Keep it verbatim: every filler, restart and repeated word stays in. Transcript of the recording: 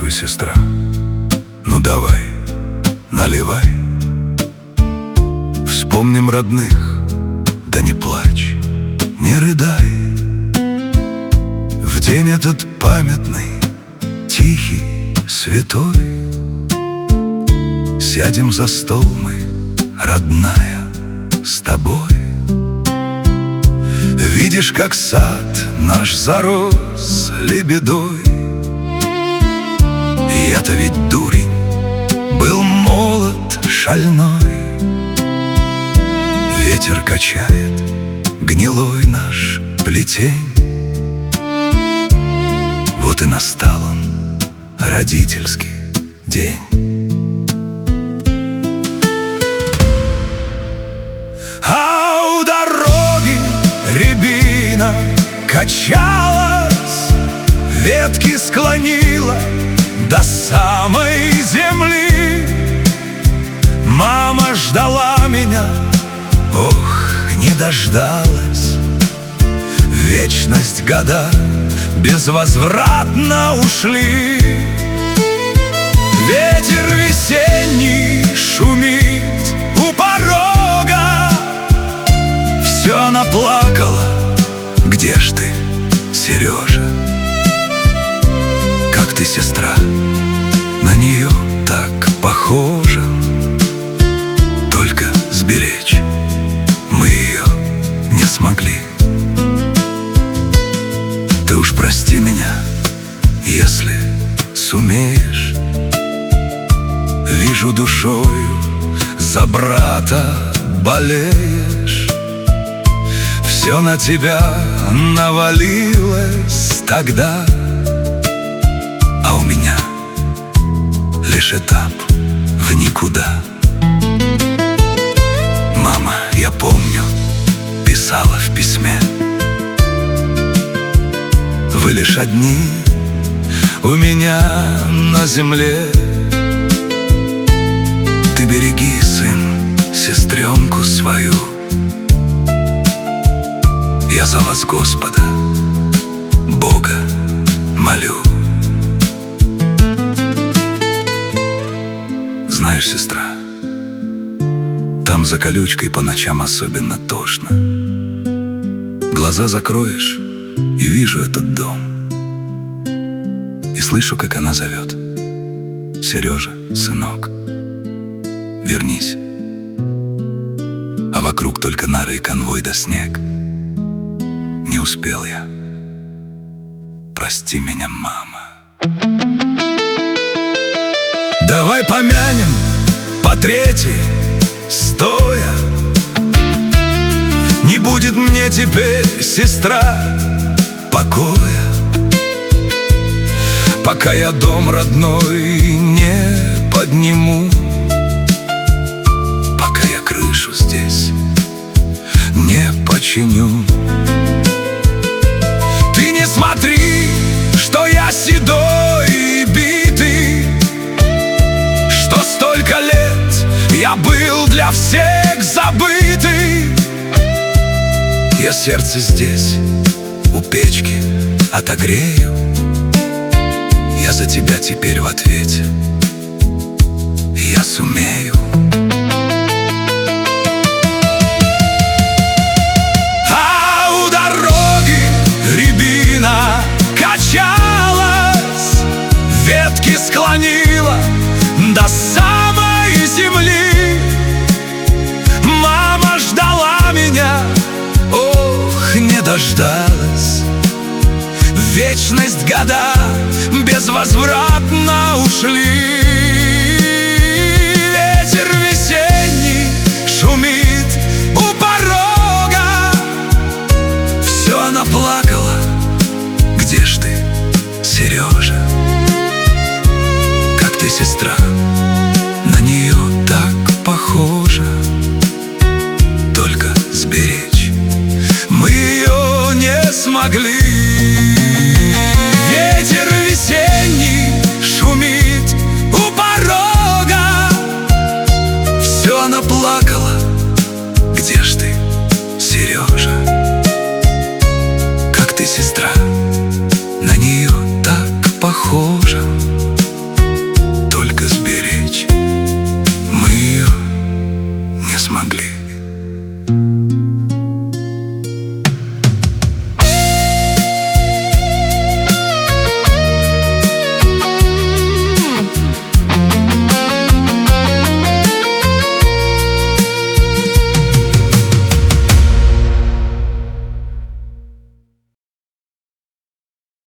спрашиваю, сестра, ну давай, наливай. Вспомним родных, да не плачь, не рыдай. В день этот памятный, тихий, святой, сядем за стол мы, родная, с тобой. Видишь, как сад наш зарос лебедой. Я-то ведь дурень, был молод, шальной. Ветер качает гнилой наш плетень. Вот и настал он, родительский день. А у дороги рябина качалась, ветки склонила до самой земли. Мама ждала меня, ох, не дождалась. Вечность года безвозвратно ушли. Ветер весенний шумит у порога. Все она плакала, где ж ты, Сережа? Как ты, сестра, на нее так похожа. Только сберечь мы ее не смогли. Ты уж прости меня, если сумеешь. Вижу, душою за брата болеешь. Все на тебя навалилось тогда, а у меня лишь этап в никуда. Мама, я помню, писала в письме: вы лишь одни у меня на земле. Ты береги, сын, сестренку свою. Я за вас Господа, Бога молю. Знаешь, сестра, там за колючкой по ночам особенно тошно. Глаза закроешь, и вижу этот дом, и слышу, как она зовет: Сережа, сынок, вернись. А вокруг только нары и конвой да снег. Не успел я. Прости меня, мама. Давай помянем по третьей, стоя. Не будет мне теперь, сестра, покоя, пока я дом родной не подниму, пока я крышу здесь не починю. Ты не смотри, что я седой и битый, что столько лет я был для всех забытый. Я сердце здесь у печки отогрею. Я за тебя теперь в ответе. Я сумею. А у дороги рябина качалась, ветки склонила до самой земли. Мама ждала меня, ох, не дождалась. Вечность года безвозвратно ушли. Ветер весенний шумит у порога. Все она плакала, где ж ты, Сережа? Как ты, сестра, на нее так похожа. Только сберечь мы ее не смогли. Ветер весенний шумит у порога. Все она плакала, где ж ты, Сережа? Как ты, сестра, на нее так похожа.